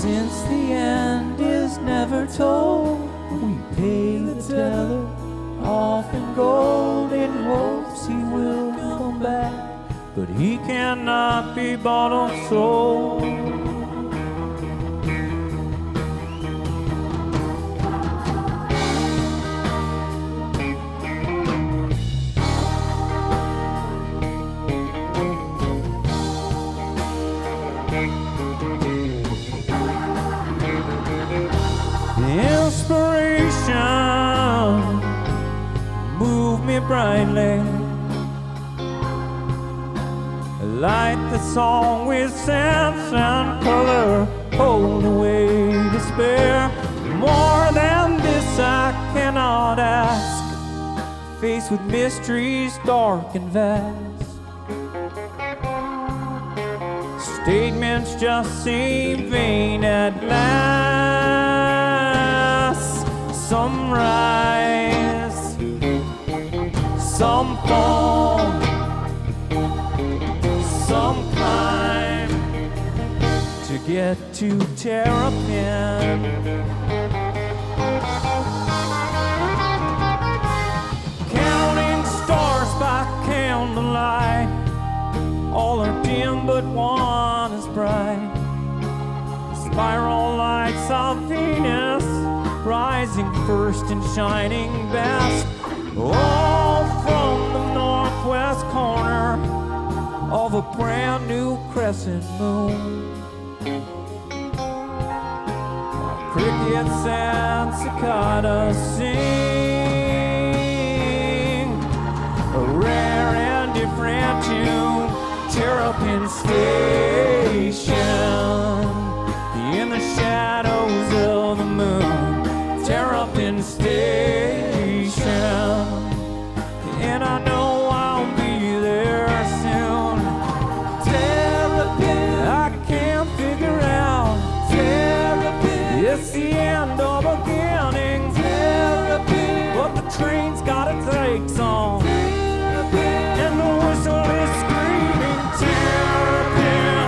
Since the end is never told, we pay the teller off in gold in hopes he will come back, but he cannot be bought or sold. Inspiration move me brightly, light the song with sense and color, hold away despair. More than this I cannot ask, faced with mysteries dark and vast. Statements just seem vain at last. Some rise, some fall, some climb to get to Terrapin. Counting stars by candlelight, all are dim but one is bright. Spiral lights of Venus, rising first and shining best, all from the northwest corner of a brand new crescent moon. Crickets and cicadas sing a rare and different tune. Terrapin Station in the shadows of the moon. Terrapin Station, and I know I'll be there soon. Terrapin, I can't figure out. Terrapin, it's the end of a beginning. Terrapin, but the train's got its brakes on. Terrapin, and the whistle is screaming. Terrapin.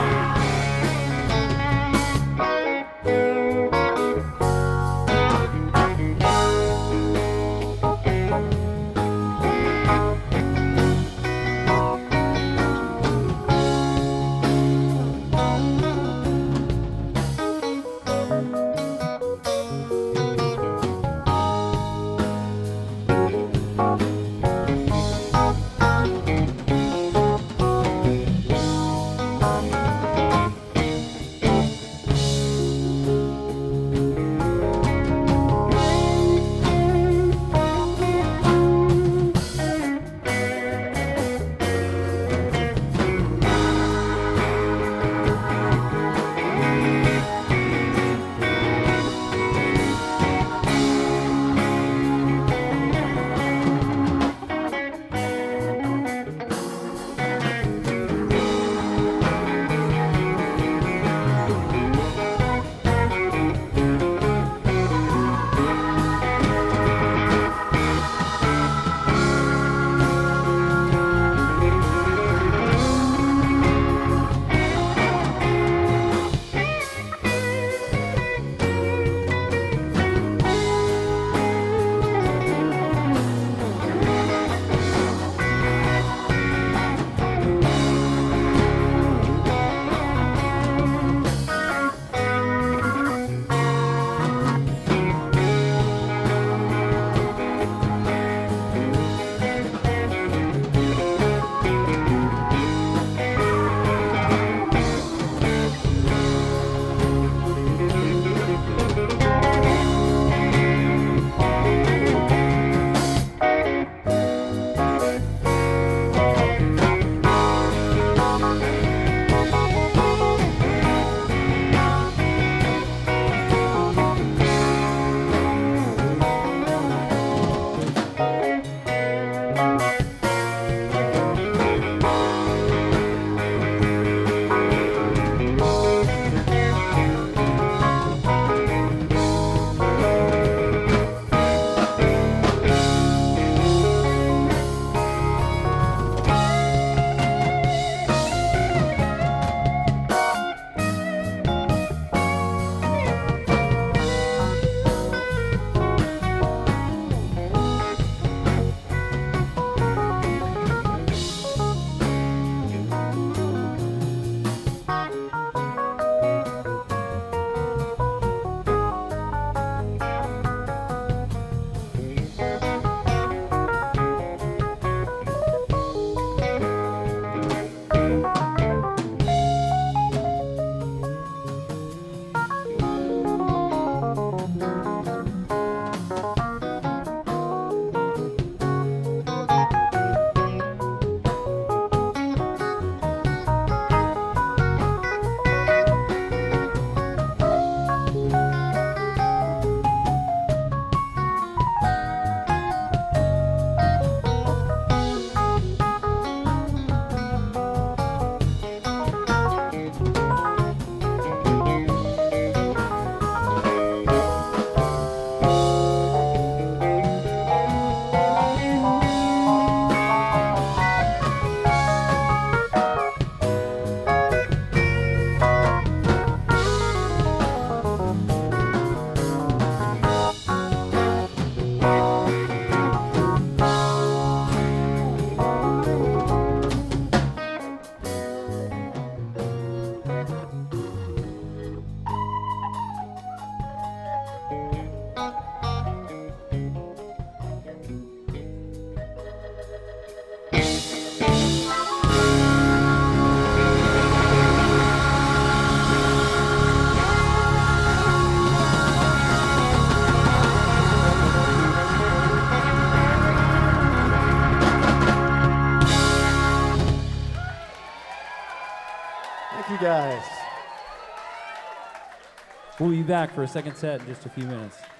guys. We'll be back for a second set in just a few minutes.